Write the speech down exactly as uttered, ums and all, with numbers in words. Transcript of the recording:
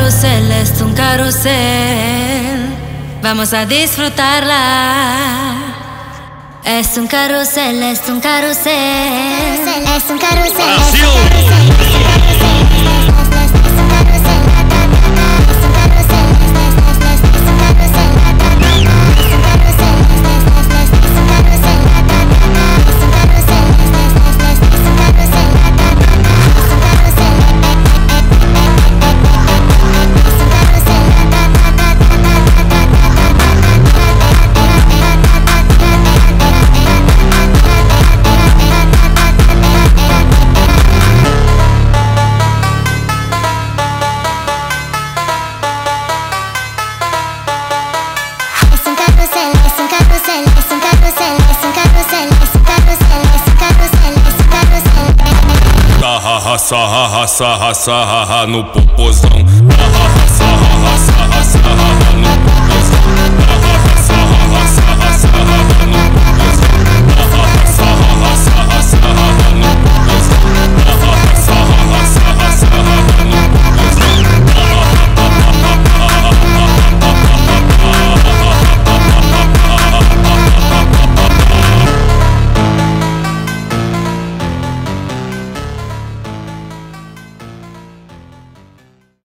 carrusel, es un carrusel. Vamos a disfrutarla. Es un carrusel, es un carrusel. Es un carrusel. Brasil! Sarra, sarra, sarra, sarra no popozão. Sarra, sarra, sarra, sarra no popozão.